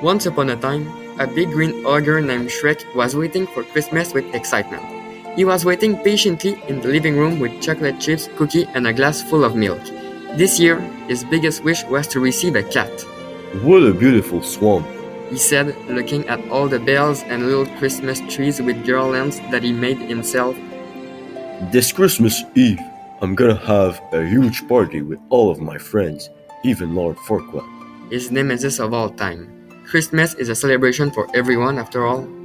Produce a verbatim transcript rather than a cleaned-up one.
Once upon a time, a big green ogre named Shrek was waiting for Christmas with excitement. He was waiting patiently in the living room with chocolate chips, cookie, and a glass full of milk. This year, his biggest wish was to receive a cat. What a beautiful swamp! He said, looking at all the bells and little Christmas trees with garlands that he made himself. This Christmas Eve, I'm gonna have a huge party with all of my friends, even Lord Farquaad. His nemesis of all time. Christmas is a celebration for everyone, after all.